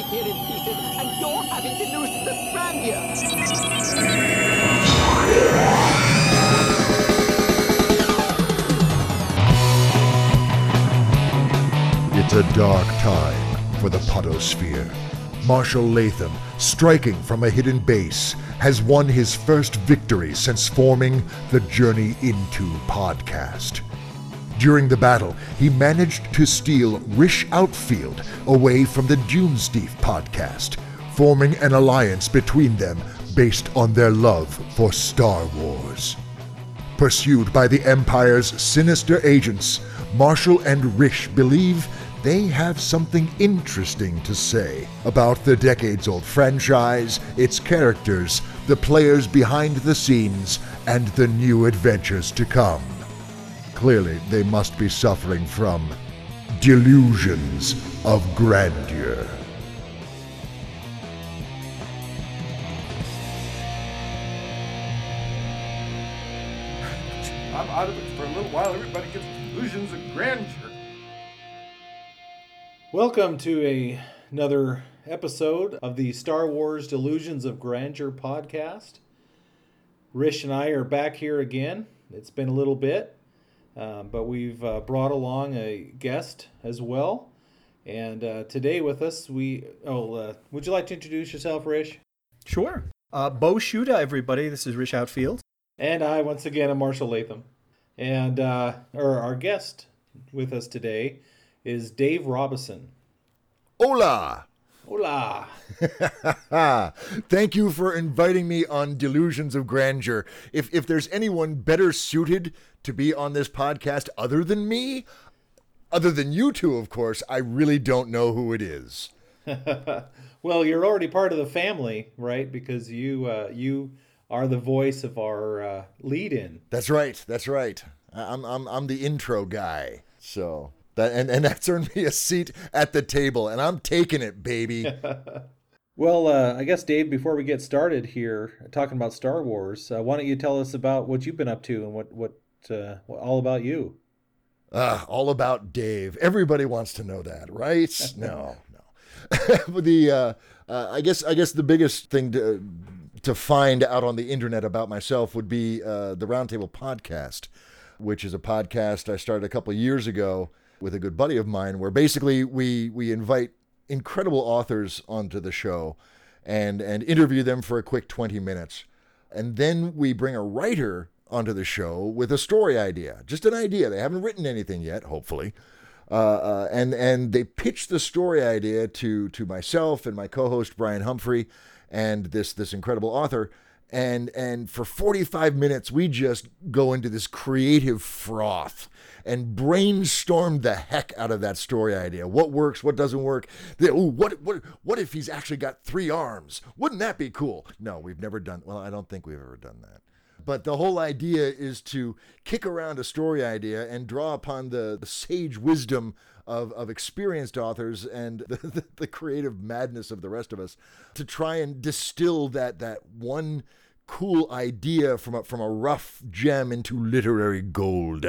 here in pieces, and you're having delusions of grandeur. It's a dark time for the Podosphere. Marshall Latham, striking from a hidden base, has won his first victory since forming the Journey Into podcast. During the battle, he managed to steal Rish Outfield away from the Dunesteef podcast, forming an alliance between them based on their love for Star Wars. Pursued by the Empire's sinister agents, Marshall and Rish believe they have something interesting to say about the decades-old franchise, its characters, the players behind the scenes, and the new adventures to come. Clearly, they must be suffering from delusions of grandeur. I'm out of it for a little while. Everybody gets delusions of grandeur. Welcome to another episode of the Star Wars Delusions of Grandeur podcast. Rish and I are back here again. It's been a little bit, but we've brought along a guest as well. And today with us, would you like to introduce yourself, Rish? Sure. Bo Shuda, everybody. This is Rish Outfield. And I, once again, am Marshall Latham. And our guest with us today is Dave Robison. Hola! Hola! Thank you for inviting me on Delusions of Grandeur. If there's anyone better suited to be on this podcast other than me, other than you two, of course, I really don't know who it is. Well, you're already part of the family, right? Because you are the voice of our lead-in. That's right. I'm the intro guy. So and that's earned me a seat at the table, and I'm taking it, baby. Well, I guess, Dave, before we get started here talking about Star Wars, why don't you tell us about what you've been up to and what all about you? All about Dave. Everybody wants to know that, right? No. I guess the biggest thing to find out on the internet about myself would be the Roundtable podcast, which is a podcast I started a couple of years ago with a good buddy of mine, where basically we invite incredible authors onto the show and interview them for a quick 20 minutes. And then we bring a writer onto the show with a story idea, just an idea. They haven't written anything yet, hopefully. And they pitch the story idea to myself and my co-host Brian Humphrey and this incredible author. And for 45 minutes, we just go into this creative froth and brainstorm the heck out of that story idea. What works, what doesn't work. What if he's actually got 3 arms? Wouldn't that be cool? No, we've never done, well, I don't think we've ever done that. But the whole idea is to kick around a story idea and draw upon the sage wisdom of experienced authors and the creative madness of the rest of us to try and distill that one cool idea from a rough gem into literary gold,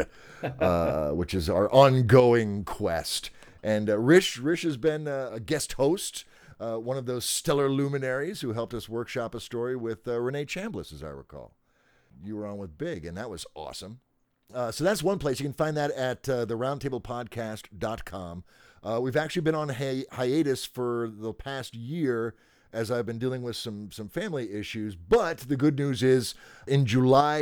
which is our ongoing quest. And Rish has been a guest host, one of those stellar luminaries who helped us workshop a story with Renee Chambliss, as I recall. You were on with Big, and that was awesome. So that's one place. You can find that at theroundtablepodcast.com. We've actually been on hiatus for the past year as I've been dealing with some family issues. But the good news is, in July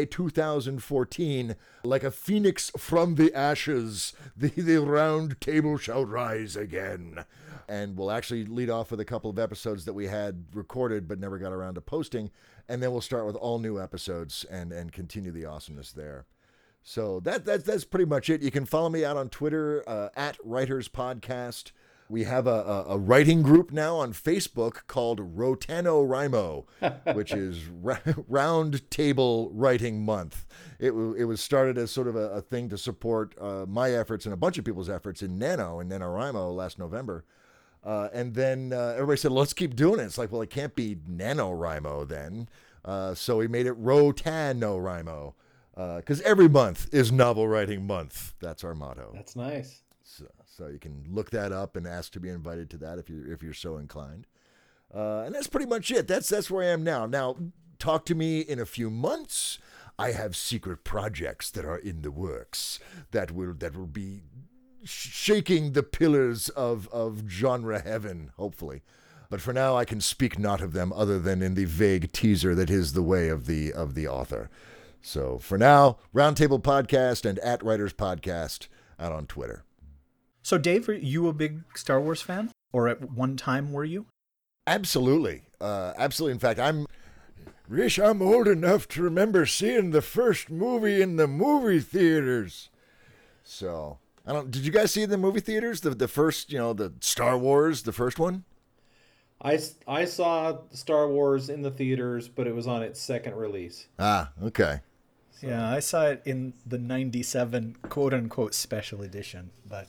2014, like a phoenix from the ashes, the round table shall rise again. And we'll actually lead off with a couple of episodes that we had recorded but never got around to posting. And then we'll start with all new episodes and continue the awesomeness there. So that's pretty much it. You can follow me out on Twitter at Writers Podcast. We have a writing group now on Facebook called RoTanoRimo, which is Round Table Writing Month. It was started as sort of a thing to support my efforts and a bunch of people's efforts in NaNoWriMo last November. And then everybody said, let's keep doing it. It's like, well, it can't be NaNoWriMo then. So we made it RoTanoRimo. Because every month is novel writing month. That's our motto. That's nice. So you can look that up and ask to be invited to that if you're so inclined. And that's pretty much it. That's where I am now. Now, talk to me in a few months. I have secret projects that are in the works that will be shaking the pillars of genre heaven, hopefully. But for now, I can speak not of them other than in the vague teaser that is the way of the author. So for now, Roundtable Podcast and @Writers Podcast out on Twitter. So, Dave, are you a big Star Wars fan? Or at one time were you? Absolutely. Absolutely. In fact, I'm old enough to remember seeing the first movie in the movie theaters. So, did you guys see it in the movie theaters? The first, the Star Wars, the first one? I saw Star Wars in the theaters, but it was on its second release. Ah, okay. So. Yeah, I saw it in the 97 quote-unquote special edition, but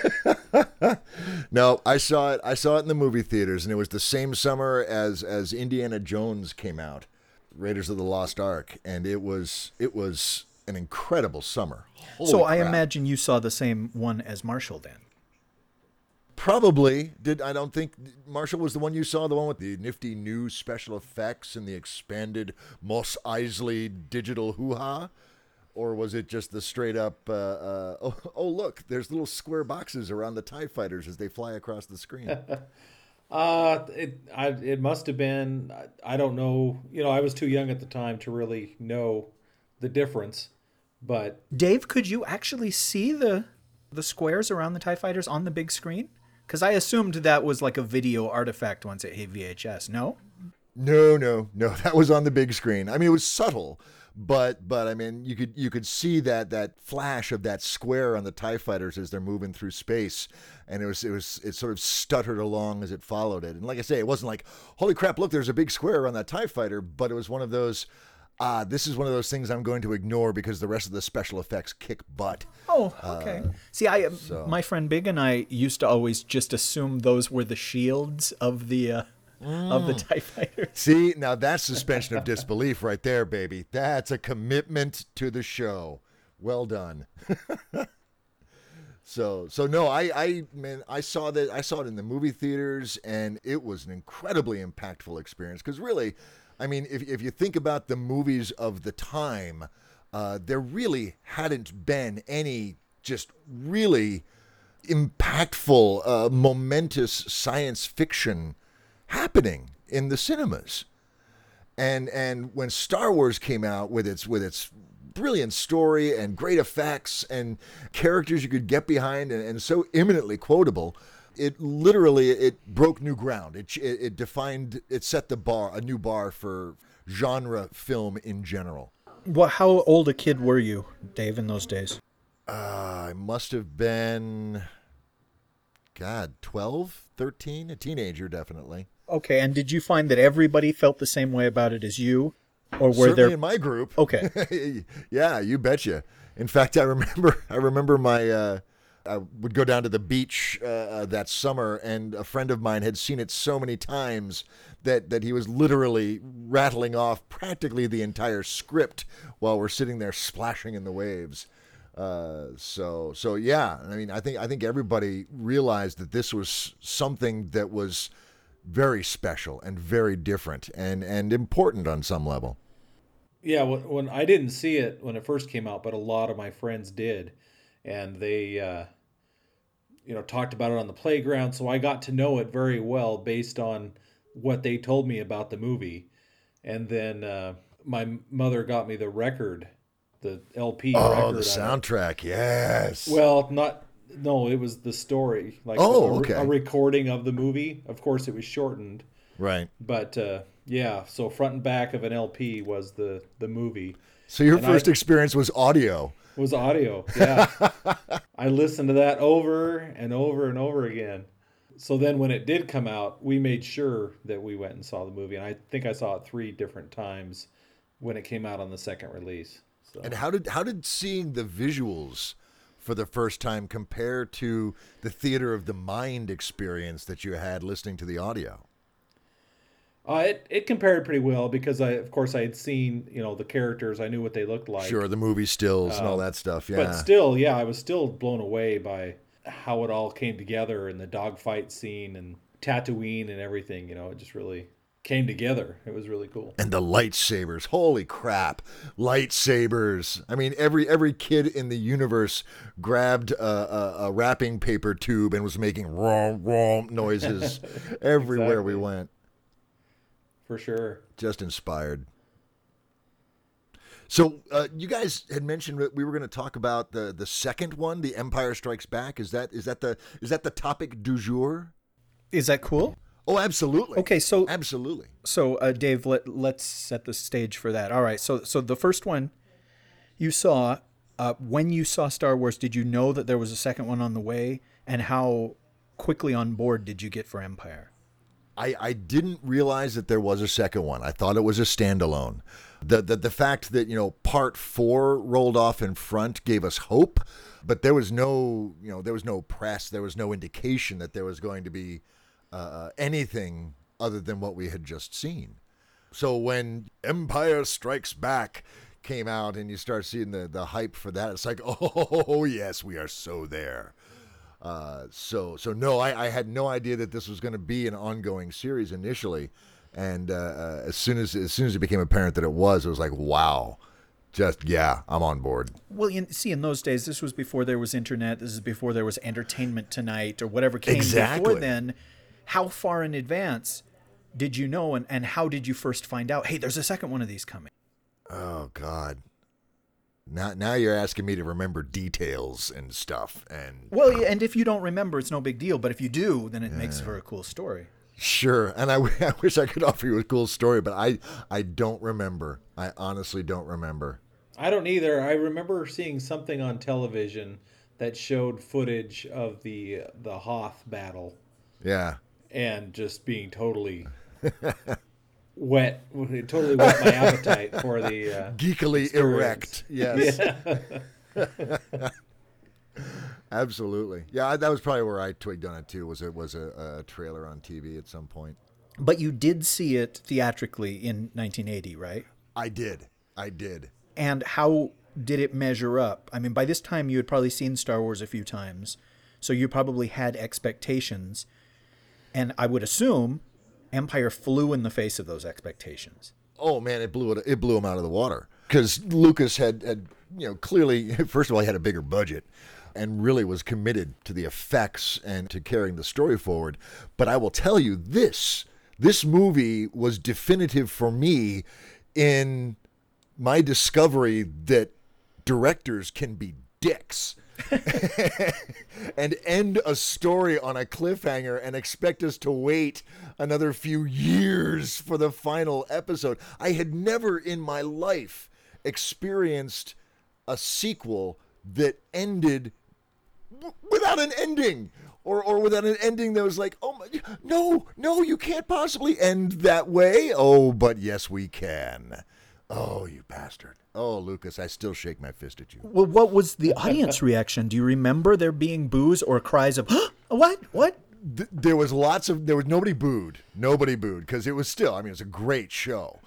no, I saw it in the movie theaters, and it was the same summer as Indiana Jones came out, Raiders of the Lost Ark, and it was an incredible summer. Holy so crap. I imagine you saw the same one as Marshall then. Probably did. I don't think Marshall was the one you saw, the one with the nifty new special effects and the expanded Mos Eisley digital hoo-ha, or was it just the straight up? Oh, look, there's little square boxes around the TIE fighters as they fly across the screen. It must have been. I don't know. I was too young at the time to really know the difference. But Dave, could you actually see the squares around the TIE fighters on the big screen? Because I assumed that was like a video artifact once it hit VHS. No? No. That was on the big screen. I mean, it was subtle, but I mean, you could see that flash of that square on the TIE fighters as they're moving through space, and it sort of stuttered along as it followed it. And like I say, it wasn't like, holy crap, look, there's a big square on that TIE fighter, but it was one of those. This is one of those things I'm going to ignore because the rest of the special effects kick butt. Oh, okay. See, my friend Big and I used to always just assume those were the shields of the TIE fighters. See, now that's suspension of disbelief right there, baby. That's a commitment to the show. Well done. So no, I saw it in the movie theaters, and it was an incredibly impactful experience because really, I mean, if you think about the movies of the time, there really hadn't been any just really impactful, momentous science fiction happening in the cinemas. And when Star Wars came out with its brilliant story and great effects and characters you could get behind and so eminently quotable, it broke new ground. It defined, it set the bar, a new bar for genre film in general. Well, how old a kid were you, Dave, in those days? I must have been, 12, 13, a teenager, definitely. Okay, and did you find that everybody felt the same way about it as you? Or were Certainly there in my group. Okay. Yeah, you betcha. In fact, I remember my I would go down to the beach that summer, and a friend of mine had seen it so many times that he was literally rattling off practically the entire script while we're sitting there splashing in the waves. So yeah, I mean, I think everybody realized that this was something that was very special and very different and important on some level. Yeah, when I didn't see it when it first came out, but a lot of my friends did, and they talked about it on the playground, so I got to know it very well based on what they told me about the movie. And then my mother got me the record, the LP record. Oh, the soundtrack, yes. Well, it was the story, like okay. a recording of the movie. Of course, it was shortened. Right. But yeah, so front and back of an LP was the movie. So your first experience was audio. Was audio, yeah. I listened to that over and over and over again. So then when it did come out, we made sure that we went and saw the movie. And I think I saw it 3 different times when it came out on the second release. So. And how did seeing the visuals for the first time compare to the theater of the mind experience that you had listening to the audio? It compared pretty well because I had seen, the characters. I knew what they looked like. Sure, the movie stills and all that stuff. Yeah. But still, yeah, I was still blown away by how it all came together and the dogfight scene and Tatooine and everything. It just really came together. It was really cool. And the lightsabers. Holy crap. Lightsabers. I mean, every kid in the universe grabbed a wrapping paper tube and was making rom rom noises everywhere we went. For sure. Just inspired. So you guys had mentioned that we were going to talk about the second one, The Empire Strikes Back. Is that the topic du jour? Is that cool? Oh, absolutely. Okay, so absolutely. So Dave, let's set the stage for that. All right. So the first one you saw, when you saw Star Wars, did you know that there was a second one on the way? And how quickly on board did you get for Empire? I didn't realize that there was a second one. I thought it was a standalone. The fact that, part 4 rolled off in front gave us hope, but there was no press, there was no indication that there was going to be anything other than what we had just seen. So when Empire Strikes Back came out and you start seeing the hype for that, it's like, oh yes, we are so there. So no, I had no idea that this was going to be an ongoing series initially, and as soon as it became apparent that it was like, wow, I'm on board. Well, in those days, this was before there was internet. This is before there was Entertainment Tonight or whatever came before then. How far in advance did you know, and how did you first find out, hey, there's a second one of these coming? Oh God. Now you're asking me to remember details and stuff. Well, and if you don't remember, it's no big deal. But if you do, then it makes for a cool story. Sure. And I wish I could offer you a cool story, but I don't remember. I honestly don't remember. I don't either. I remember seeing something on television that showed footage of the Hoth battle. Yeah. And just being totally totally whet my appetite for the geekily experience. Erect. Yes. Yeah. Absolutely. Yeah, that was probably where I twigged on it too. Was a trailer on TV at some point. But you did see it theatrically in 1980, right? I did. And how did it measure up? I mean, by this time you had probably seen Star Wars a few times, so you probably had expectations. And I would assume Empire flew in the face of those expectations. Oh man, it blew them out of the water. Because Lucas had clearly, first of all, he had a bigger budget and really was committed to the effects and to carrying the story forward. But I will tell you, this movie was definitive for me in my discovery that directors can be dicks. And end a story on a cliffhanger and expect us to wait another few years for the final episode. I had never in my life experienced a sequel that ended without an ending, or without an ending that was like, oh my, no, you can't possibly end that way. Oh, but yes, we can. Oh, you bastard. Oh, Lucas, I still shake my fist at you. Well, what was the audience reaction? Do you remember there being boos or cries of, what? There was nobody booed. Nobody booed because it was still, I mean, it's a great show.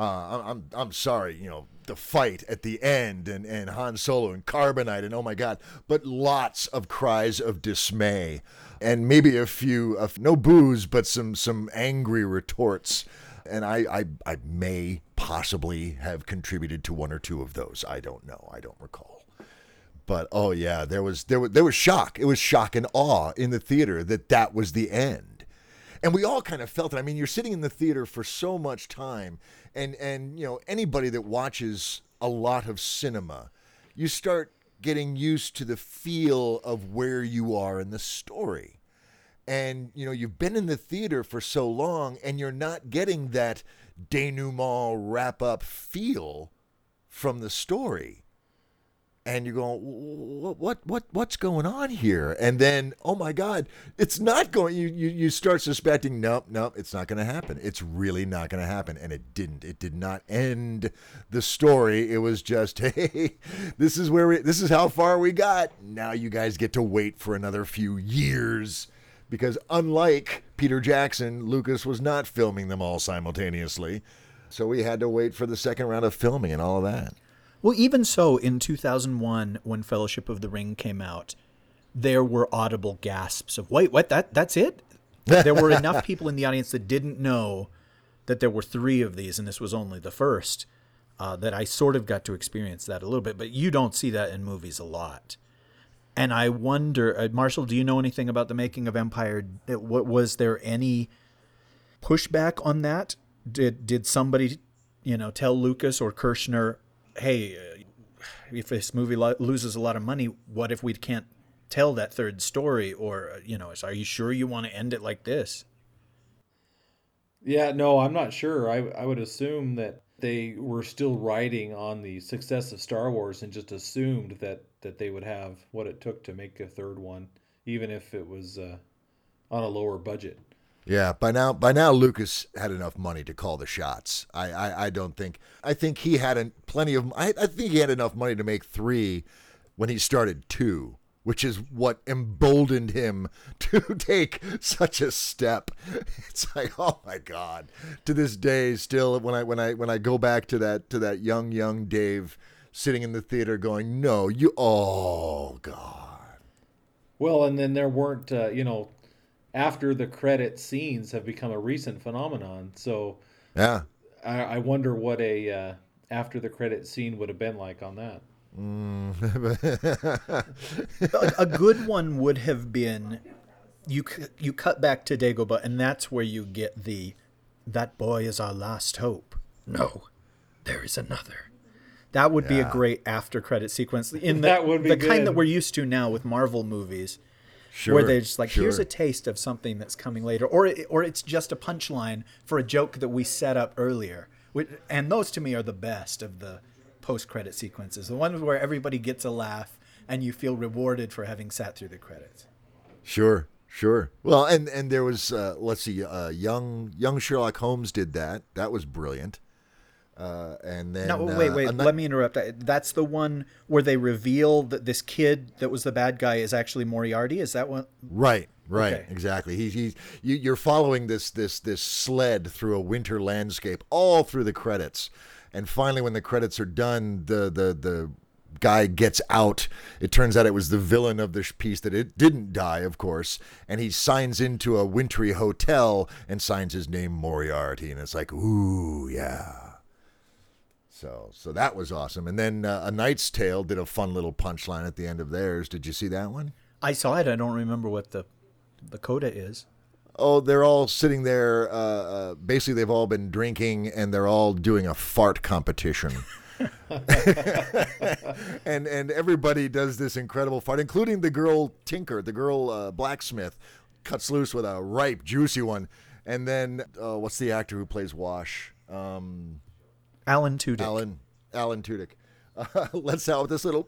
I'm sorry, the fight at the end and Han Solo and Carbonite and oh my God, but lots of cries of dismay and maybe a few of no boos, but some angry retorts. And I may possibly have contributed to one or two of those. I don't know. I don't recall. But oh yeah, there was shock. It was shock and awe in the theater that was the end. And we all kind of felt it. I mean, you're sitting in the theater for so much time and anybody that watches a lot of cinema, you start getting used to the feel of where you are in the story. And, you've been in the theater for so long and you're not getting that denouement wrap-up feel from the story. And you're going, what's going on here? And then, oh my God, it's not going, you start suspecting, nope, it's not going to happen. It's really not going to happen. And it didn't. It did not end the story. It was just, hey, this is how far we got. Now you guys get to wait for another few years. Because unlike Peter Jackson, Lucas was not filming them all simultaneously. So we had to wait for the second round of filming and all of that. Well, even so, in 2001, when Fellowship of the Ring came out, there were audible gasps of, wait, what? That's it? There were enough people in the audience that didn't know that there were 3 of these, and this was only the first, that I sort of got to experience that a little bit. But you don't see that in movies a lot. And I wonder, Marshall, do you know anything about the making of Empire? Was there any pushback on that? Did somebody, tell Lucas or Kershner, hey, if this movie loses a lot of money, what if we can't tell that third story? Or, are you sure you want to end it like this? Yeah, no, I'm not sure. I would assume that they were still riding on the success of Star Wars and just assumed that they would have what it took to make a third one, even if it was on a lower budget. Yeah, by now Lucas had enough money to call the shots. I think he had I think he had enough money to make 3 when he started 2, which is what emboldened him to take such a step. It's like, oh my God. To this day, still when I go back to that young Dave sitting in the theater going, no, oh God. Well, and then there weren't, after the credit scenes have become a recent phenomenon. So yeah, I wonder what a after the credit scene would have been like on that. A good one would have been you cut back to Dagobah, and that's where you get that boy is our last hope. No, there is another. That would be a great after credit sequence that would be the good. kind that we're used to now with Marvel movies. sure, where they're just like, sure. here's a taste of something that's coming later, or it's just a punchline for a joke that we set up earlier. And those to me are the best of the post-credit sequences, the ones where everybody gets a laugh and you feel rewarded for having sat through the credits. Sure. Well, and there was let's see, young Sherlock Holmes did that. That was brilliant. And then wait, let me interrupt. That's the one where they reveal that this kid that was the bad guy is actually Moriarty. Is that one? Right, Okay. exactly. You're following this sled through a winter landscape all through the credits, and finally, when the credits are done, the guy gets out. It turns out it was the villain of this piece that it didn't die, of course, and he signs into a wintry hotel and signs his name Moriarty, and it's like, ooh, yeah. So that was awesome. And then A Knight's Tale did a fun little punchline at the end of theirs. Did you see that one? I saw it. I don't remember what the coda is. Oh, they're all sitting there. Basically, they've all been drinking, and they're all doing a fart competition. and everybody does this incredible fart, including the girl Tinker, the girl blacksmith, cuts loose with a ripe, juicy one. And then, what's the actor who plays Wash? Alan Tudyk. Alan Tudyk. Let's out with this little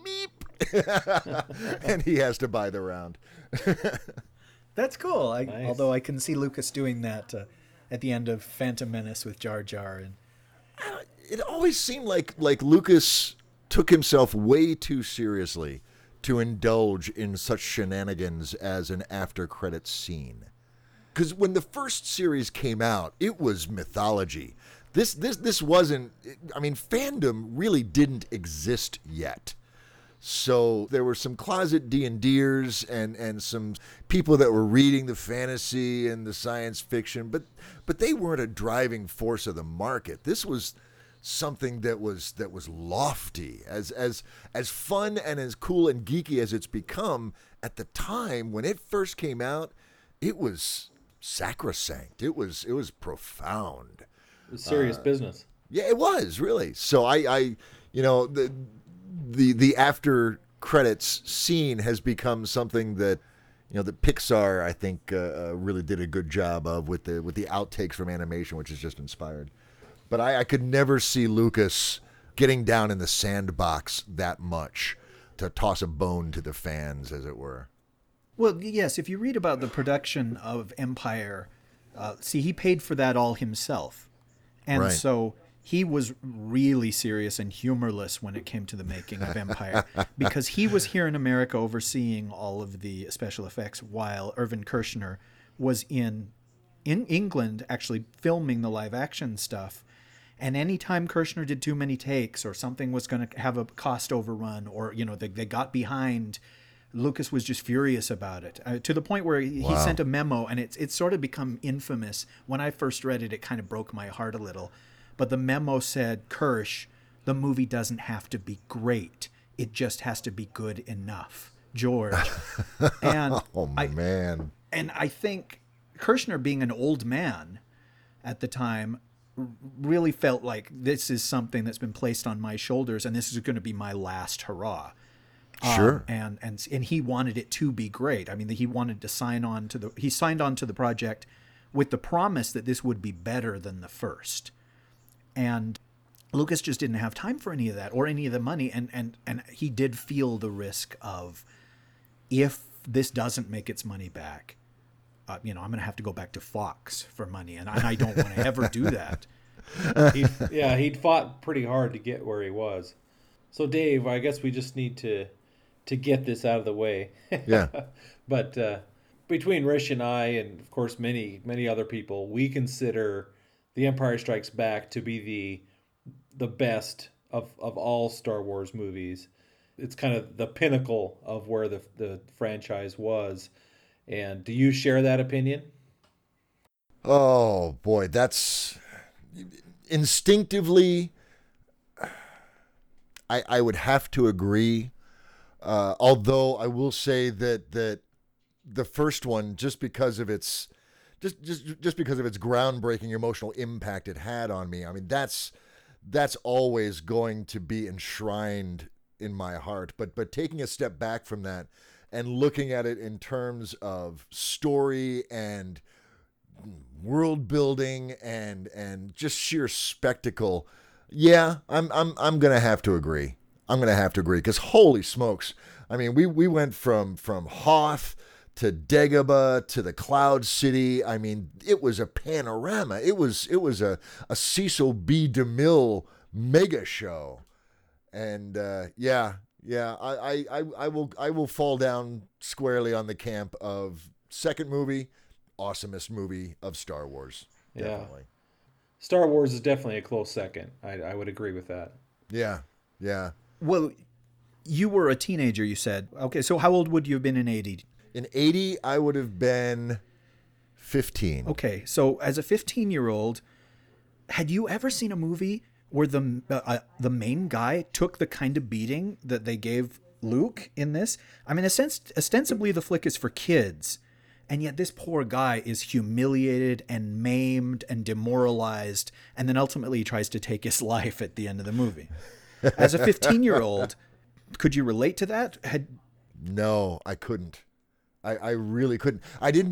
meep. And he has to buy the round. That's cool. Nice. Although I can see Lucas doing that at the end of Phantom Menace with Jar Jar. And It always seemed like Lucas took himself way too seriously to indulge in such shenanigans as an after-credits scene. Because when the first series came out, it was mythology. This wasn't. I mean, fandom really didn't exist yet. So there were some closet D&Ders and some people that were reading the fantasy and the science fiction, but they weren't a driving force of the market. This was something that was lofty, as fun and as cool and geeky as it's become. At the time when it first came out, it was sacrosanct. It was profound. It was serious business. Yeah, it was really. So I the after credits scene has become something that that Pixar, I think, really did a good job of with the outtakes from animation, which is just inspired. But I could never see Lucas getting down in the sandbox that much to toss a bone to the fans, as it were. well, yes, if you read about the production of Empire, he paid for that all himself. And Right. so he was really serious and humorless when it came to the making of Empire because he was here in America overseeing all of the special effects while Irvin Kershner was in England actually filming the live action stuff. And anytime Kershner did too many takes or something was going to have a cost overrun or, they got behind Lucas was just furious about it, to the point where he Wow. sent a memo, and it's sort of become infamous. When I first read it, it kind of broke my heart a little. But the memo said, Kirsch, the movie doesn't have to be great. It just has to be good enough. George. And Oh, man. and I think Kirshner, being an old man at the time, really felt like this is something that's been placed on my shoulders, and this is going to be my last hurrah. Sure. And he wanted it to be great. I mean, he wanted to sign on to the project with the promise that this would be better than the first. And Lucas just didn't have time for any of that or any of the money. And he did feel the risk of, if this doesn't make its money back, I'm going to have to go back to Fox for money. And I don't want to ever do that. He'd fought pretty hard to get where he was. So Dave, I guess we just need to get this out of the way. Yeah. But between Rish and I, and of course many other people, we consider The Empire Strikes Back to be the best of all Star Wars movies. It's kind of the pinnacle of where the franchise was. And do you share that opinion? Oh, boy, that's instinctively, I would have to agree. Although I will say that the first one, just because of its groundbreaking emotional impact it had on me, I mean, that's always going to be enshrined in my heart. But taking a step back from that and looking at it in terms of story and world building and just sheer spectacle, yeah, I'm gonna have to agree. I'm gonna have to agree, because holy smokes, I mean, we went from Hoth to Dagobah to the Cloud City. I mean, it was a panorama. It was a Cecil B. DeMille mega show, and I will fall down squarely on the camp of second movie, awesomest movie of Star Wars. Definitely. Yeah. Star Wars is definitely a close second. I would agree with that. Yeah. Well, you were a teenager, you said. Okay, so how old would you have been in 80? In 80, I would have been 15. Okay, so as a 15-year-old, had you ever seen a movie where the main guy took the kind of beating that they gave Luke in this? I mean, ostensibly the flick is for kids, and yet this poor guy is humiliated and maimed and demoralized, and then ultimately he tries to take his life at the end of the movie. As a 15-year-old, could you relate to that? No, I couldn't. I really couldn't.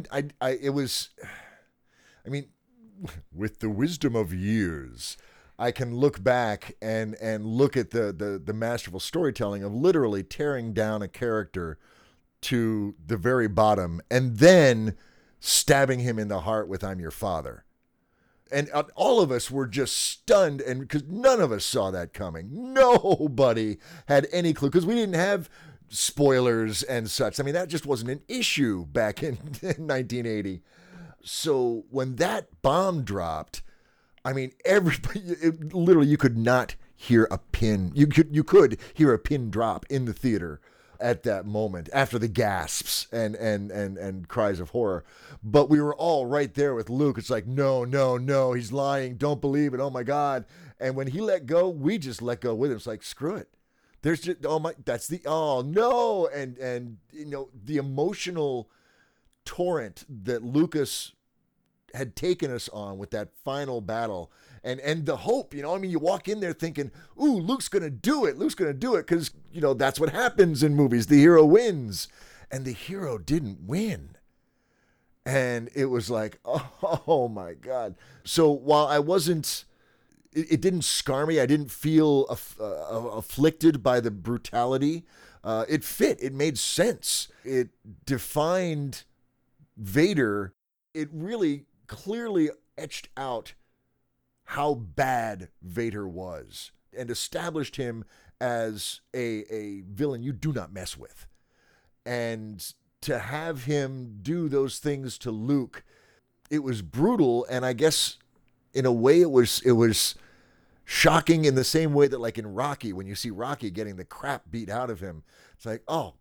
With the wisdom of years, I can look back and look at the masterful storytelling of literally tearing down a character to the very bottom and then stabbing him in the heart with "I'm your father." And all of us were just stunned, and because none of us saw that coming. Nobody had any clue, because we didn't have spoilers and such. I mean, that just wasn't an issue back in 1980. So when that bomb dropped, I mean, everybody, literally, you could not hear a pin. You could hear a pin drop in the theater at that moment, after the gasps and cries of horror. But we were all right there with Luke. It's like, no, he's lying. Don't believe it. Oh my God. And when he let go, we just let go with him. It's like, screw it. There's just, oh no. And you know, the emotional torrent that Lucas had taken us on with that final battle, and the hope, you know, I mean, you walk in there thinking, ooh, Luke's going to do it, because, you know, that's what happens in movies. The hero wins, and the hero didn't win. And it was like, oh my God. So while I wasn't, it didn't scar me, I didn't feel afflicted by the brutality, it fit, it made sense. It defined Vader. It really clearly etched out how bad Vader was and established him as a villain you do not mess with. And to have him do those things to Luke, it was brutal. And I guess in a way it was shocking in the same way that, like in Rocky, when you see Rocky getting the crap beat out of him, it's like, oh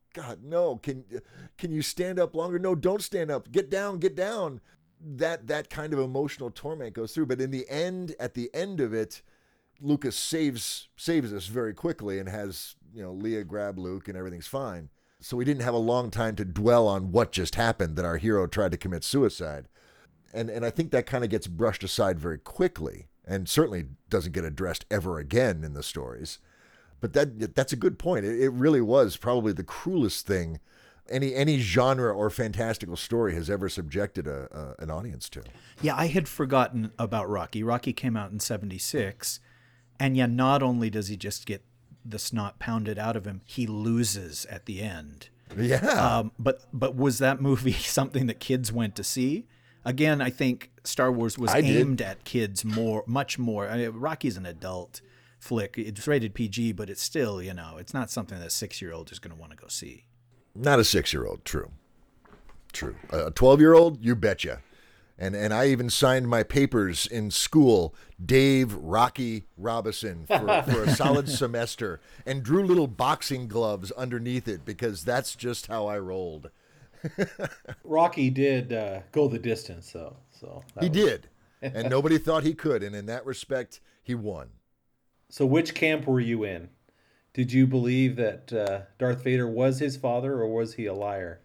God, no, can you stand up longer? No, don't stand up. Get down, get down. That kind of emotional torment goes through. But in the end, at the end of it, Lucas saves us very quickly and has, Leia grab Luke and everything's fine. So we didn't have a long time to dwell on what just happened, that our hero tried to commit suicide. And I think that kind of gets brushed aside very quickly and certainly doesn't get addressed ever again in the stories. But that's a good point. It really was probably the cruelest thing any genre or fantastical story has ever subjected an audience to. Yeah, I had forgotten about Rocky. Rocky came out in 1976. And yeah, not only does he just get the snot pounded out of him, he loses at the end. Yeah. But was that movie something that kids went to see? Again, I think Star Wars was aimed at kids much more. I mean, Rocky's an adult flick. It's rated PG, but it's still, it's not something that a 6-year-old is going to want to go see. Not a 6-year-old, true. A 12-year-old, you betcha. And I even signed my papers in school, Dave Rocky Robinson, for a solid semester, and drew little boxing gloves underneath it because that's just how I rolled. Rocky did go the distance, though. He did, and nobody thought he could, and in that respect, he won. So which camp were you in? Did you believe that Darth Vader was his father, or was he a liar?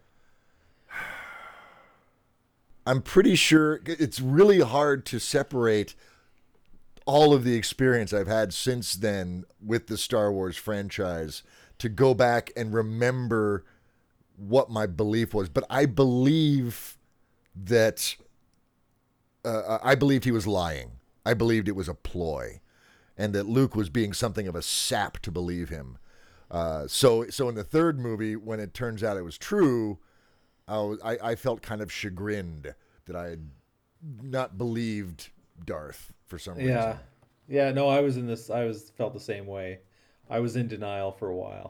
I'm pretty sure it's really hard to separate all of the experience I've had since then with the Star Wars franchise to go back and remember what my belief was. But I believe that I believed he was lying. I believed it was a ploy and that Luke was being something of a sap to believe him. So in the third movie, when it turns out it was true, I felt kind of chagrined that I had not believed Darth for some reason. Yeah. No, I was in this. Felt the same way. I was in denial for a while.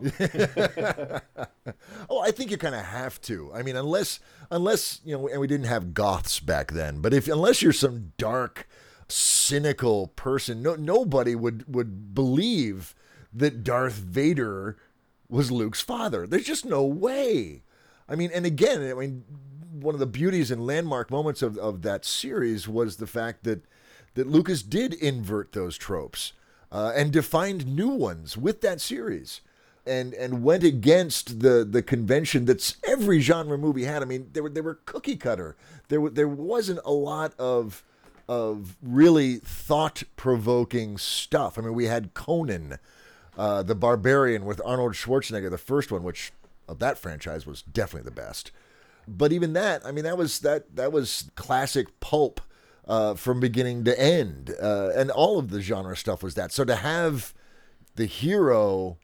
Oh, I think you kind of have to. I mean, unless and we didn't have goths back then. But unless you're some dark, cynical person, nobody would believe that Darth Vader was Luke's father. There's just no way. I mean, and again, one of the beauties and landmark moments of that series was the fact that Lucas did invert those tropes and defined new ones with that series and went against the convention that every genre movie had. I mean, they were cookie cutter. There wasn't a lot of really thought-provoking stuff. I mean, we had Conan, the Barbarian with Arnold Schwarzenegger, the first one, which of that franchise was definitely the best. But even that, I mean, that was classic pulp from beginning to end, and all of the genre stuff was that. So to have the hero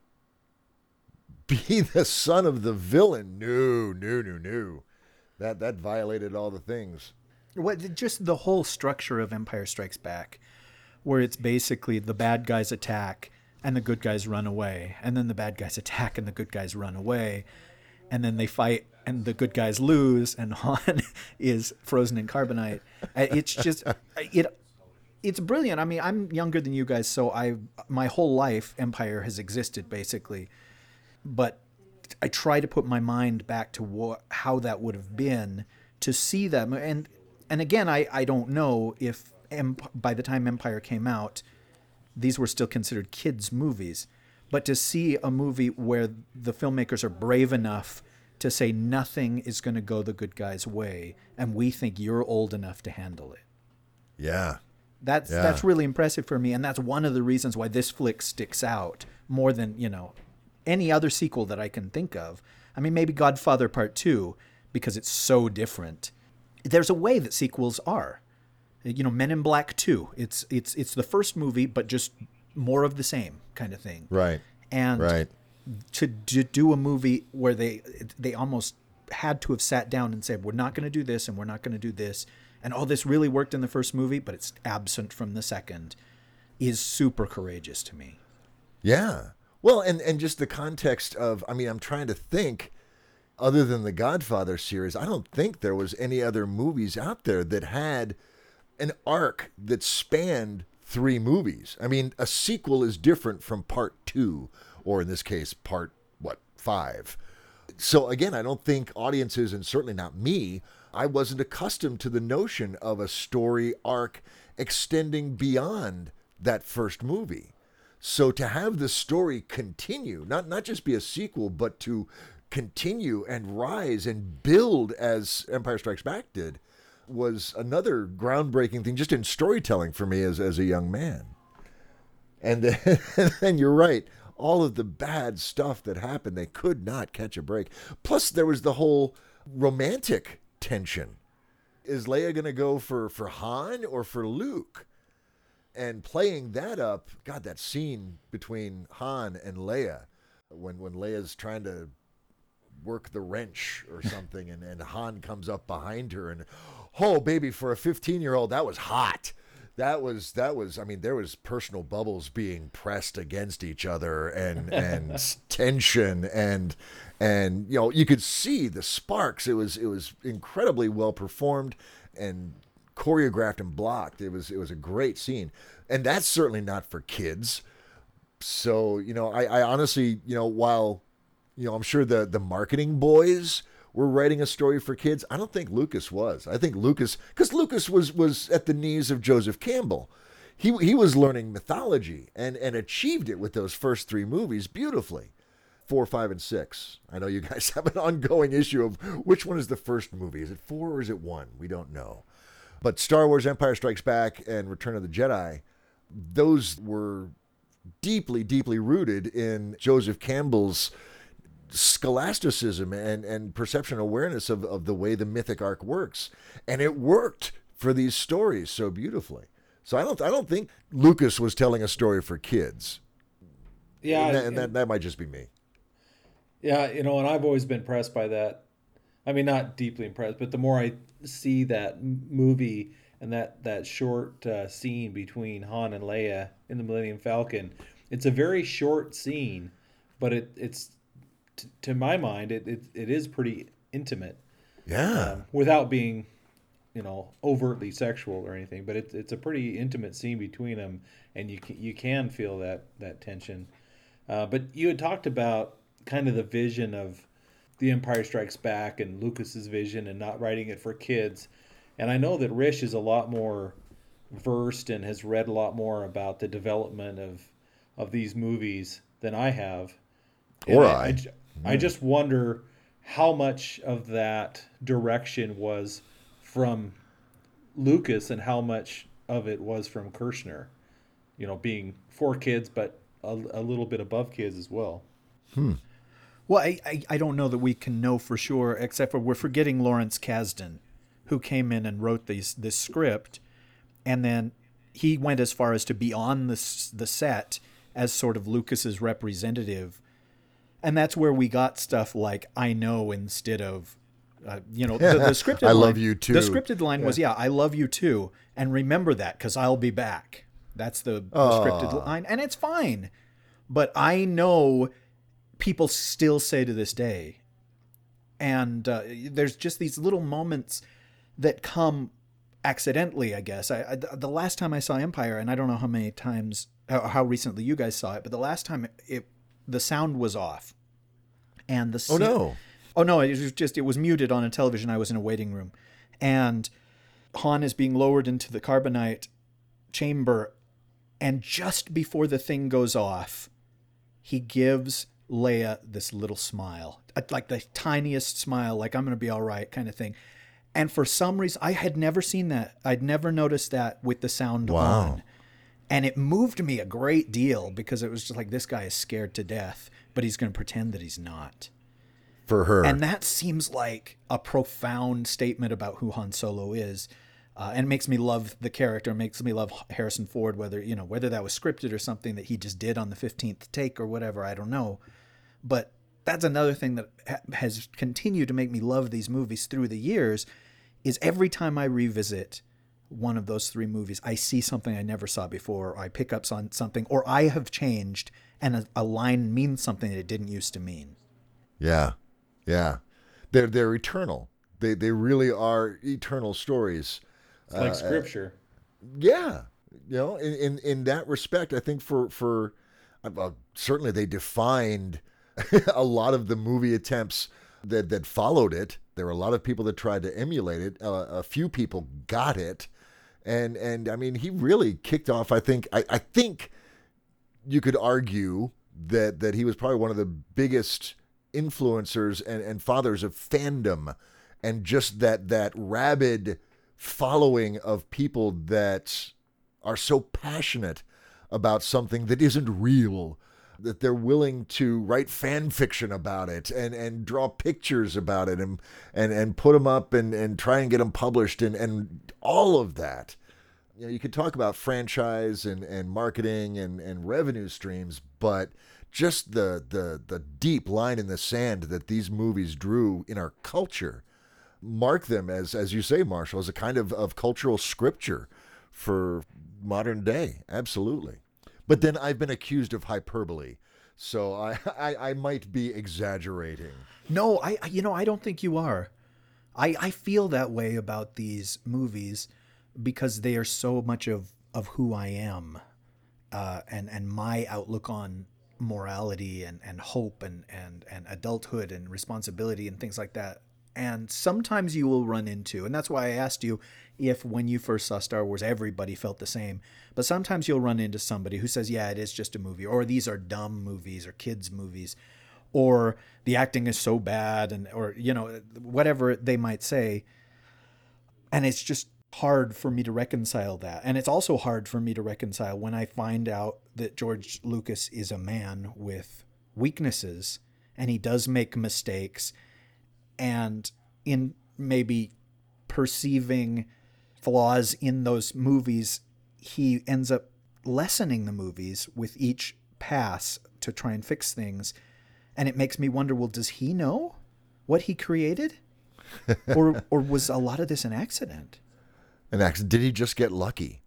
be the son of the villain, no, that violated all the things. What, just the whole structure of Empire Strikes Back, where it's basically the bad guys attack and the good guys run away, and then the bad guys attack and the good guys run away, and then they fight and the good guys lose, and Han is frozen in carbonite. It's just it's brilliant. I mean, I'm younger than you guys, so my whole life Empire has existed basically, but I try to put my mind back to how that would have been to see them. And again, I don't know if by the time Empire came out, these were still considered kids' movies. But to see a movie where the filmmakers are brave enough to say nothing is going to go the good guy's way, and we think you're old enough to handle it. Yeah. That's really impressive for me, and that's one of the reasons why this flick sticks out more than, any other sequel that I can think of. I mean, maybe Godfather Part 2, because it's so different. There's a way that sequels are. Men in Black 2. It's the first movie, but just more of the same kind of thing. Right. And right. To do a movie where they almost had to have sat down and said, we're not going to do this and we're not going to do this, and all this really worked in the first movie, but it's absent from the second, is super courageous to me. Yeah. Well, and just the context of, I mean, I'm trying to think, other than the Godfather series, I don't think there was any other movies out there that had an arc that spanned 3 movies. I mean, a sequel is different from part 2, or in this case, part 5. So again, I don't think audiences, and certainly not me, I wasn't accustomed to the notion of a story arc extending beyond that first movie. So to have the story continue, not just be a sequel, but to continue and rise and build as Empire Strikes Back did, was another groundbreaking thing just in storytelling for me as a young man. And then, and you're right, all of the bad stuff that happened, they could not catch a break. Plus, there was the whole romantic tension. Is Leia going to go for Han or for Luke? And playing that up, God, that scene between Han and Leia, when Leia's trying to work the wrench or something, and Han comes up behind her, and oh, baby, for a 15-year-old, that was hot. That was, I mean, there was personal bubbles being pressed against each other and tension and you know, you could see the sparks. It was incredibly well performed and choreographed and blocked. It was a great scene. And that's certainly not for kids. So, you know, I honestly, you know, while, you know, I'm sure the marketing boys were writing a story for kids, I don't think Lucas was. I think Lucas, because Lucas was at the knees of Joseph Campbell. He was learning mythology and achieved it with those first three movies beautifully. 4, 5, and 6. I know you guys have an ongoing issue of which one is the first movie. Is it 4 or is it 1? We don't know. But Star Wars Empire Strikes Back and Return of the Jedi, those were deeply, deeply rooted in Joseph Campbell's scholasticism and perception awareness of the way the mythic arc works. And it worked for these stories so beautifully. So I don't think Lucas was telling a story for kids. Yeah. And that might just be me. Yeah, you know, and I've always been impressed by that. I mean, not deeply impressed, but the more I see that movie and that short scene between Han and Leia in the Millennium Falcon, it's a very short scene, but it's to my mind, it is pretty intimate. Yeah. Without being, you know, overtly sexual or anything, but it's a pretty intimate scene between them, and you can feel that tension. But you had talked about kind of the vision of The Empire Strikes Back and Lucas's vision and not writing it for kids. And I know that Rish is a lot more versed and has read a lot more about the development of these movies than I have. Or I just wonder how much of that direction was from Lucas and how much of it was from Kershner. You know, being for kids, but a little bit above kids as well. Well, I don't know that we can know for sure, except for we're forgetting Lawrence Kasdan, who came in and wrote this script, and then he went as far as to be on the set as sort of Lucas's representative, and that's where we got stuff like "I know" instead of, you know, the scripted. I line, love you too. The scripted line was, "I love you too," and remember that because I'll be back. That's the scripted line, and it's fine. But I know people still say to this day, and there's just these little moments that come accidentally, I guess. The last time I saw Empire, and I don't know how many times, how recently you guys saw it, but the last time the sound was off, and the oh no, it was muted on a television. I was in a waiting room, and Han is being lowered into the carbonite chamber, and just before the thing goes off, he gives Leia this little smile, like the tiniest smile, like I'm going to be all right kind of thing. And for some reason, I had never seen that. I'd never noticed that with the sound on. And it moved me a great deal because it was just like, this guy is scared to death, but he's going to pretend that he's not. For her. And that seems like a profound statement about who Han Solo is. And it makes me love the character, makes me love Harrison Ford, whether that was scripted or something that he just did on the 15th take or whatever, I don't know. But that's another thing that has continued to make me love these movies through the years, is every time I revisit one of those three movies, I see something I never saw before, or I pick up on something, or I have changed and a line means something that it didn't used to mean. Yeah. Yeah. They're eternal. They really are eternal stories. It's like scripture. Yeah. You know, in that respect, I think for certainly they defined a lot of the movie attempts that followed it. There were a lot of people that tried to emulate it. A few people got it, and I mean, he really kicked off. I think you could argue that he was probably one of the biggest influencers and fathers of fandom, and just that rabid following of people that are so passionate about something that isn't real, that they're willing to write fan fiction about it and draw pictures about it and put them up and try and get them published and all of that. You know, you could talk about franchise and marketing and revenue streams, but just the deep line in the sand that these movies drew in our culture mark them as you say, Marshall, as a kind of cultural scripture for modern day. Absolutely. But then I've been accused of hyperbole, so I might be exaggerating. No, I don't think you are. I feel that way about these movies because they are so much of who I am, and my outlook on morality and hope and adulthood and responsibility and things like that. And sometimes you will run into, and that's why I asked you if when you first saw Star Wars, everybody felt the same. But sometimes you'll run into somebody who says, yeah, it is just a movie, or these are dumb movies or kids movies, or the acting is so bad, and or, you know, whatever they might say. And it's just hard for me to reconcile that. And it's also hard for me to reconcile when I find out that George Lucas is a man with weaknesses and he does make mistakes. And in maybe perceiving flaws in those movies, he ends up lessening the movies with each pass to try and fix things. And it makes me wonder, well, does he know what he created? or was a lot of this an accident? An accident? Did he just get lucky?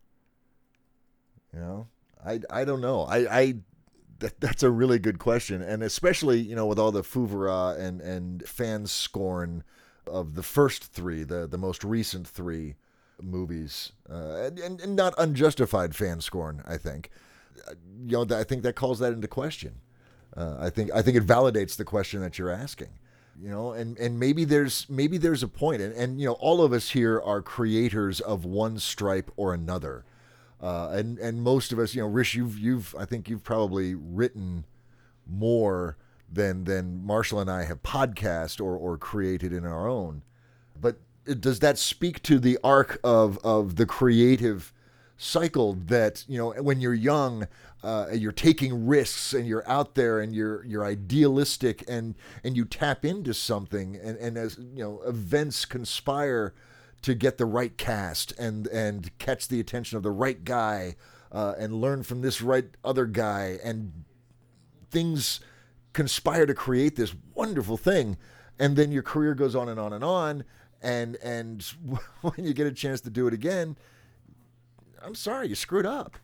You know, I don't know. That's a really good question, and especially, you know, with all the fouvera and fan scorn of the first three, the most recent three movies, and not unjustified fan scorn. I think, you know, I think that calls that into question. I think it validates the question that you're asking. You know, and maybe there's a point, and you know, all of us here are creators of one stripe or another. And most of us, you know, Rish, I think you've probably written more than Marshall and I have podcast or created in our own. But does that speak to the arc of the creative cycle that, you know, when you're young, you're taking risks and you're out there and you're idealistic and you tap into something and as, you know, events conspire to get the right cast and catch the attention of the right guy, and learn from this right other guy, and things conspire to create this wonderful thing, and then your career goes on and on and on, and when you get a chance to do it again, I'm sorry, you screwed up.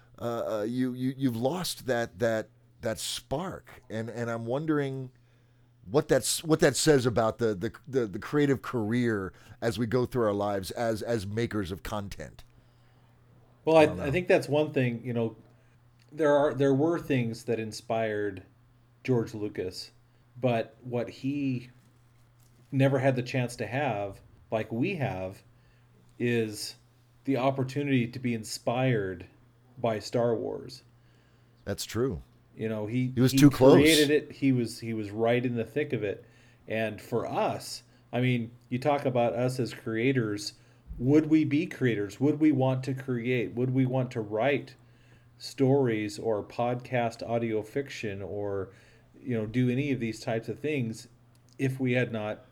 You've lost that spark, and I'm wondering what that says about the creative career as we go through our lives as makers of content. Well, I think that's one thing. You know, there were things that inspired George Lucas, but what he never had the chance to have, like we have, is the opportunity to be inspired by Star Wars. That's true. You know, he was too close. Created it. He was right in the thick of it. And for us, I mean, you talk about us as creators. Would we be creators? Would we want to create? Would we want to write stories or podcast audio fiction or, you know, do any of these types of things if we had not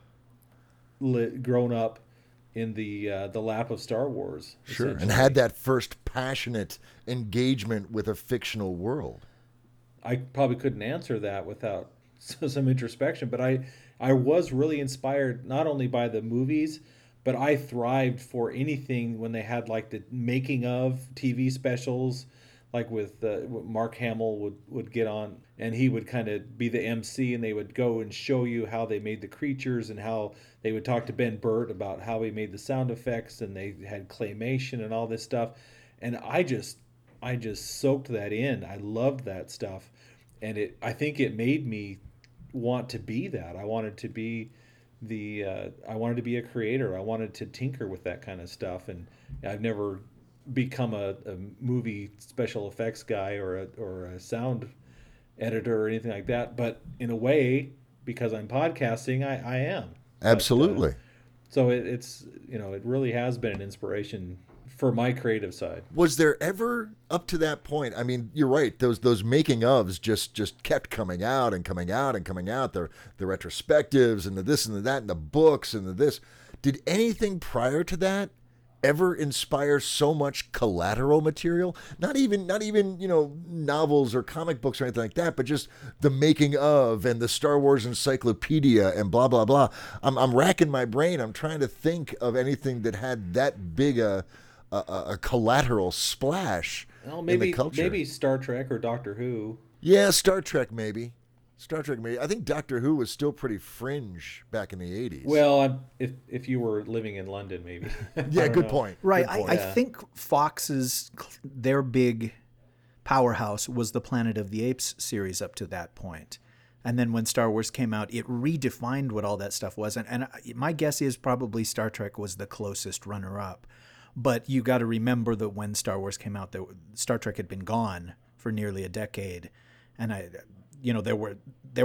grown up in the lap of Star Wars? Sure, and had that first passionate engagement with a fictional world. I probably couldn't answer that without some introspection, but I was really inspired not only by the movies, but I thrived for anything when they had like the making of TV specials, like with Mark Hamill would get on and he would kind of be the MC and they would go and show you how they made the creatures and how they would talk to Ben Burt about how he made the sound effects, and they had claymation and all this stuff. And I just soaked that in. I loved that stuff. And I think it made me want to be that. I wanted to be I wanted to be a creator. I wanted to tinker with that kind of stuff, and I've never become a movie special effects guy or a sound editor or anything like that. But in a way, because I'm podcasting, I am. Absolutely. But, so it's it really has been an inspiration for my creative side. Was there ever up to that point? I mean, you're right. Those making ofs just kept coming out and coming out and coming out. The retrospectives and the this and the that and the books and the this. Did anything prior to that ever inspire so much collateral material? Not even novels or comic books or anything like that, but just the making of and the Star Wars encyclopedia and blah blah blah. I'm racking my brain. I'm trying to think of anything that had that big a collateral splash Well, in the culture. maybe Star Trek or Doctor Who. Yeah, Star Trek maybe. I think Doctor Who was still pretty fringe back in the 80s. Well, if you were living in London, maybe. yeah, good point. Right. Good point. I think Fox's, their big powerhouse was the Planet of the Apes series up to that point. And then when Star Wars came out, it redefined what all that stuff was. And my guess is probably Star Trek was the closest runner-up. But you got to remember that when Star Wars came out, Star Trek had been gone for nearly a decade. And there were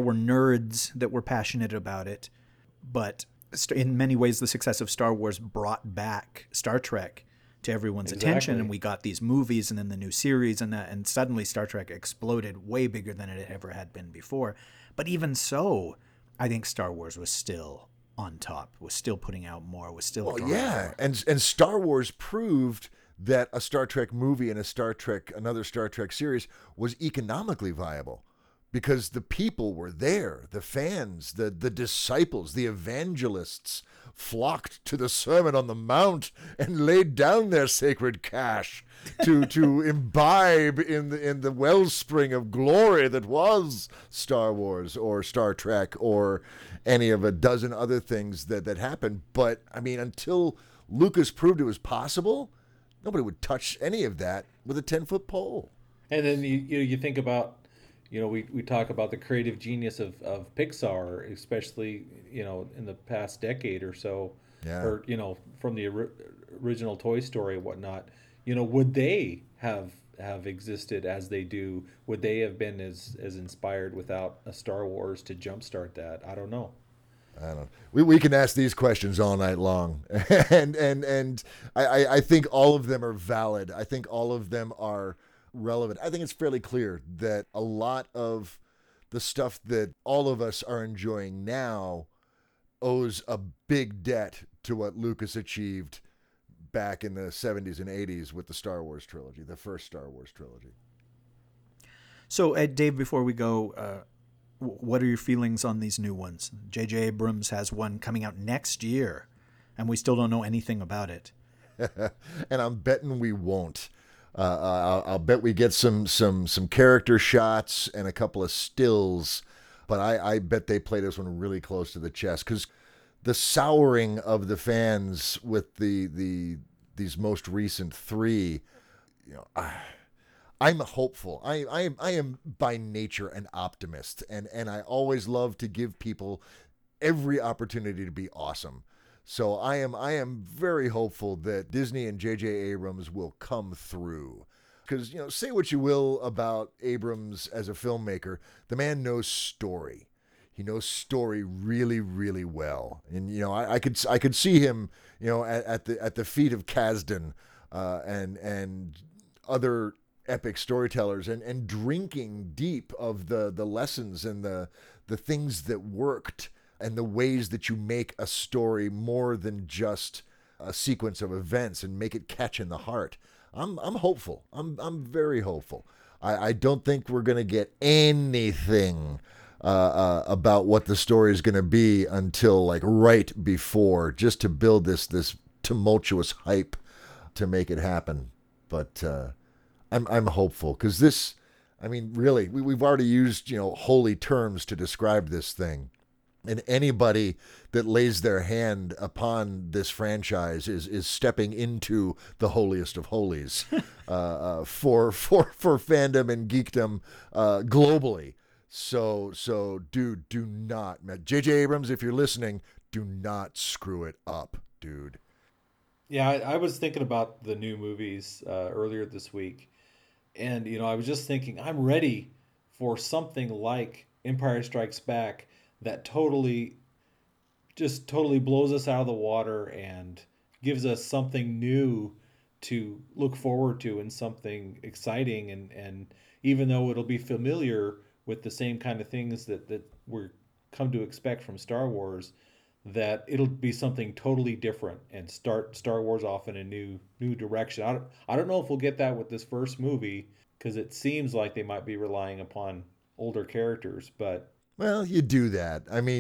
nerds that were passionate about it, but in many ways, the success of Star Wars brought back Star Trek to everyone's attention, and we got these movies and then the new series and suddenly Star Trek exploded way bigger than it ever had been before. But even so, I think Star Wars was still on top, was still putting out more, was still yeah, and Star Wars proved that a Star Trek movie and another Star Trek series was economically viable. Because the people were there, the fans, the disciples, the evangelists flocked to the Sermon on the Mount and laid down their sacred cash to imbibe in the wellspring of glory that was Star Wars or Star Trek or any of a dozen other things that happened. But I mean, until Lucas proved it was possible, nobody would touch any of that with a 10-foot pole. And then you think about. We talk about the creative genius of Pixar, especially, in the past decade or so, or, from the original Toy Story and whatnot. Would they have existed as they do? Would they have been as inspired without a Star Wars to jumpstart that? I don't know. I don't know. We can ask these questions all night long, and I think all of them are valid. I think all of them are relevant. I think it's fairly clear that a lot of the stuff that all of us are enjoying now owes a big debt to what Lucas achieved back in the 70s and 80s with the Star Wars trilogy, the first Star Wars trilogy. So, Dave, before we go, what are your feelings on these new ones? J.J. Abrams has one coming out next year, and we still don't know anything about it. And I'm betting we won't. I'll bet we get some character shots and a couple of stills, but I bet they play this one really close to the chest, because the souring of the fans with these most recent three, I'm hopeful. I am by nature an optimist, and I always love to give people every opportunity to be awesome. So I am very hopeful that Disney and J.J. Abrams will come through. Because, say what you will about Abrams as a filmmaker, the man knows story. He knows story really, really well. And, I could see him, at the feet of Kasdan and other epic storytellers and drinking deep of the lessons and the things that worked, and the ways that you make a story more than just a sequence of events and make it catch in the heart. I'm hopeful. I'm very hopeful. I don't think we're going to get anything about what the story is going to be until right before, just to build this tumultuous hype to make it happen. But I'm hopeful, because this, really, we've already used holy terms to describe this thing. And anybody that lays their hand upon this franchise is stepping into the holiest of holies for fandom and geekdom globally. So, dude, do not, J.J. Abrams, if you're listening, do not screw it up, dude. Yeah, I was thinking about the new movies earlier this week, and I was just thinking I'm ready for something like Empire Strikes Back that totally blows us out of the water and gives us something new to look forward to and something exciting, and even though it'll be familiar with the same kind of things that we're come to expect from Star Wars, that it'll be something totally different and start Star Wars off in a new direction. I don't know if we'll get that with this first movie, because it seems like they might be relying upon older characters, but Well, you do that. I mean,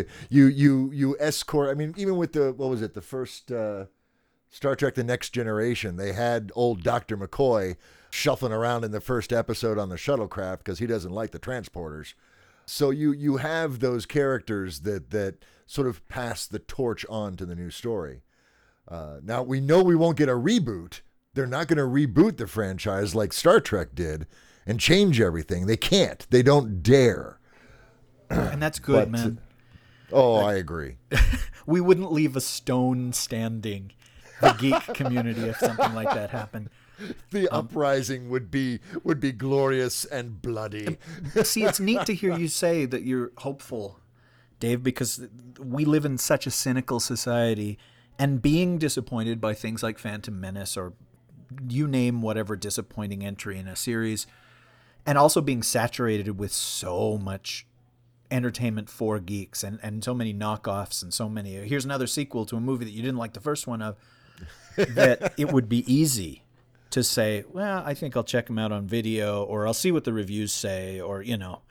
you escort. I mean, even with the first Star Trek: The Next Generation, they had old Dr. McCoy shuffling around in the first episode on the shuttlecraft because he doesn't like the transporters. So you have those characters that sort of pass the torch on to the new story. Now, we know we won't get a reboot. They're not going to reboot the franchise like Star Trek did and change everything. They can't. They don't dare. And that's good, But- man. Oh, I agree. We wouldn't leave a stone standing, the geek community, if something like that happened. The uprising would be glorious and bloody. See, it's neat to hear you say that you're hopeful, Dave, because we live in such a cynical society, and being disappointed by things like Phantom Menace, or you name whatever disappointing entry in a series, and also being saturated with so much entertainment for geeks and so many knockoffs and so many, here's another sequel to a movie that you didn't like the first one of, that it would be easy to say, well, I think I'll check them out on video, or I'll see what the reviews say, or,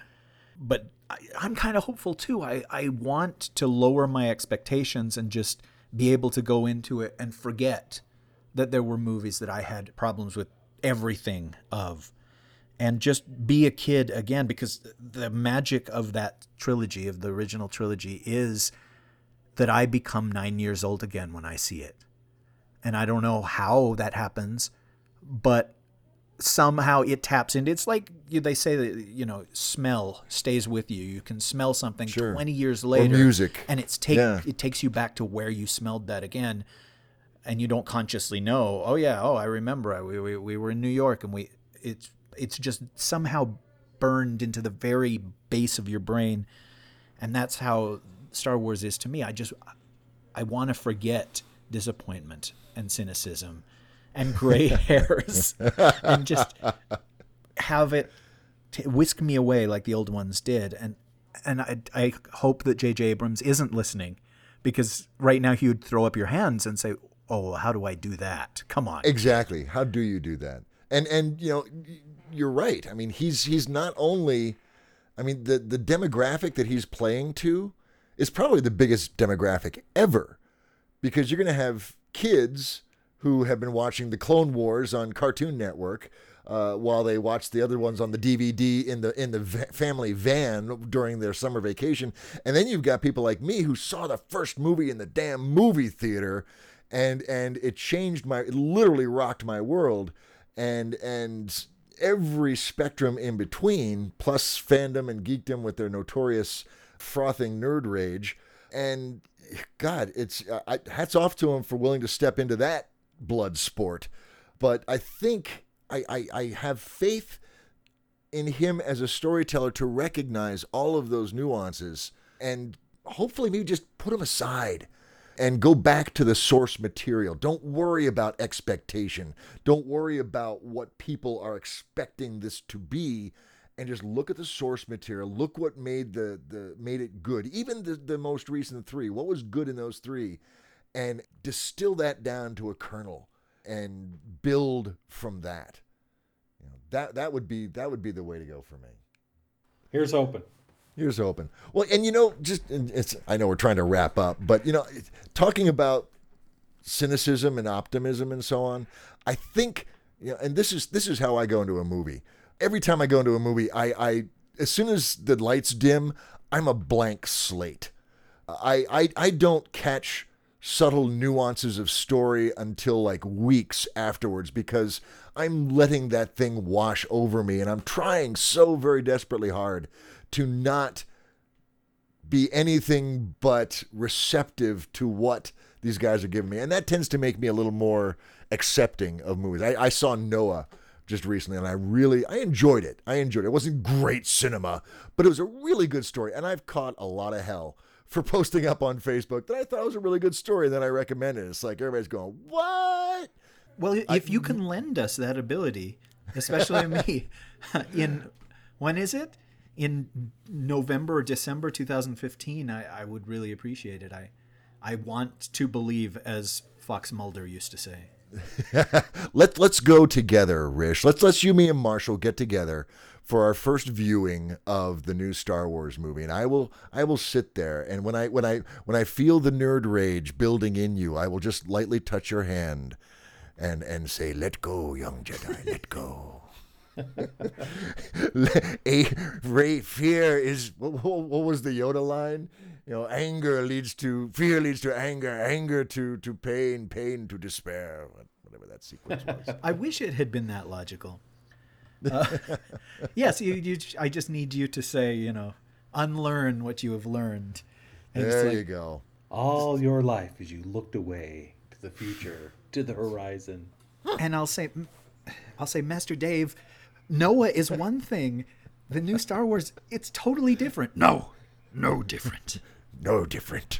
but I'm kind of hopeful too. I want to lower my expectations and just be able to go into it and forget that there were movies that I had problems with everything of, and just be a kid again, because the magic of that trilogy, of the original trilogy, is that I become 9 years old again when I see it. And I don't know how that happens, but somehow it taps into, it's like they say that, smell stays with you. You can smell something Sure. 20 years later. Or music. And it takes you back to where you smelled that again. And you don't consciously know, I remember we were in New York, and it's just somehow burned into the very base of your brain. And that's how Star Wars is to me. I want to forget disappointment and cynicism and gray hairs and just have it whisk me away like the old ones did. And I hope that J.J. Abrams isn't listening, because right now he would throw up your hands and say, oh, how do I do that? Come on. Exactly. How do you do that? And you're right. I mean, he's not only, I mean, the demographic that he's playing to is probably the biggest demographic ever, because you're going to have kids who have been watching the Clone Wars on Cartoon Network while they watch the other ones on the DVD in the family van during their summer vacation. And then you've got people like me who saw the first movie in the damn movie theater, and it literally rocked my world, and every spectrum in between, plus fandom and geekdom with their notorious frothing nerd rage. And God, it's hats off to him for willing to step into that blood sport. But I think I have faith in him as a storyteller to recognize all of those nuances and hopefully maybe just put them aside and go back to the source material. Don't worry about expectation. Don't worry about what people are expecting this to be, and just look at the source material. Look what made made it good. Even the most recent three. What was good in those three? And distill that down to a kernel and build from that. That would be the way to go for me. here's hoping. Here's hoping. Well, and I know we're trying to wrap up, but talking about cynicism and optimism and so on, I think, and this is how I go into a movie. Every time I go into a movie, I as soon as the lights dim, I'm a blank slate. I don't catch subtle nuances of story until like weeks afterwards, because I'm letting that thing wash over me, and I'm trying so very desperately hard to not be anything but receptive to what these guys are giving me. And that tends to make me a little more accepting of movies. I saw Noah just recently, and I enjoyed it. It wasn't great cinema, but it was a really good story. And I've caught a lot of hell for posting up on Facebook that I thought was a really good story, and then I recommended it. It's like everybody's going, what? Well, if you can lend us that ability, especially me, when is it? In November or December 2015, I would really appreciate it. I want to believe, as Fox Mulder used to say. Let's go together, Rish. Let's you, me, and Marshall get together for our first viewing of the new Star Wars movie, and I will sit there, and when I feel the nerd rage building in you, I will just lightly touch your hand and say, "Let go, young Jedi, let go." Fear is what was the Yoda line? Fear leads to anger to pain to despair, whatever that sequence was. I wish it had been that logical. Yes, I just need you to say, unlearn what you have learned. And there you go. All your life as you looked away to the future, to the horizon. And I'll say, Master Dave, Noah is one thing. The new Star Wars, it's totally different. No different. No different.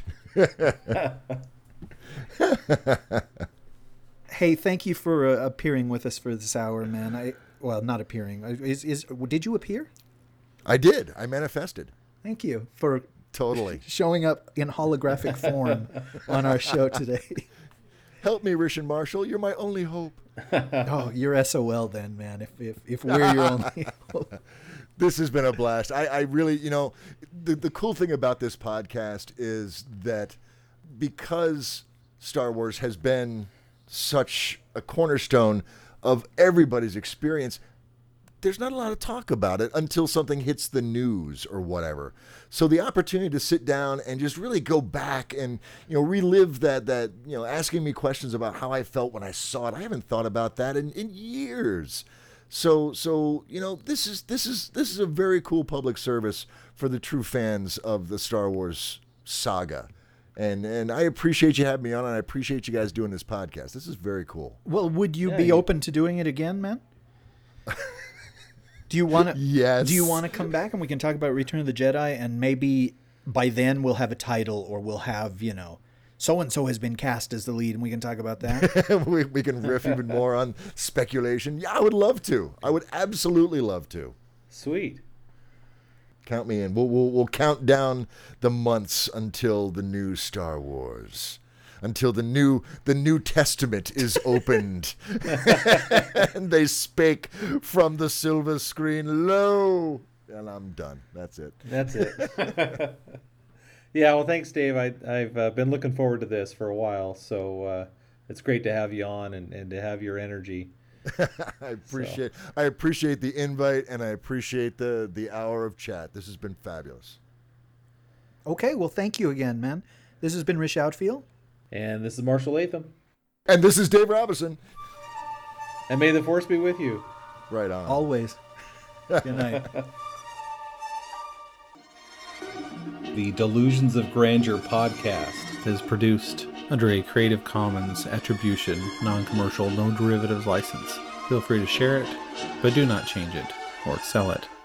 Hey, thank you for appearing with us for this hour, man. Not appearing. Did you appear? I did. I manifested. Thank you for totally showing up in holographic form on our show today. Help me, Rish and Marshall. You're my only hope. Oh, you're SOL then, man. If we're your only hope. This has been a blast. I really, the cool thing about this podcast is that because Star Wars has been such a cornerstone of everybody's experience, there's not a lot of talk about it until something hits the news or whatever. So the opportunity to sit down and just really go back and, relive that, asking me questions about how I felt when I saw it. I haven't thought about that in years. So this is a very cool public service for the true fans of the Star Wars saga. And I appreciate you having me on, and I appreciate you guys doing this podcast. This is very cool. Well, would you be open to doing it again, man? Do you want to? Yes. Do you want to come back and we can talk about Return of the Jedi, and maybe by then we'll have a title, or we'll have, so and so has been cast as the lead, and we can talk about that. we can riff even more on speculation. Yeah, I would love to. I would absolutely love to. Sweet. Count me in. We'll count down the months until the new Star Wars, until the New Testament is opened, and they spake from the silver screen, lo, and I'm done. That's it. Yeah, well, thanks, Dave. I've been looking forward to this for a while, so it's great to have you on and to have your energy. I appreciate the invite, and I appreciate the hour of chat. This has been fabulous. Okay, well, thank you again, man. This has been Rish Outfield. And this is Marshall Latham. And this is Dave Robinson. And may the Force be with you. Right on. Always. Good night. The Delusions of Grandeur podcast is produced under a Creative Commons Attribution, Non-Commercial, No Derivatives license. Feel free to share it, but do not change it or sell it.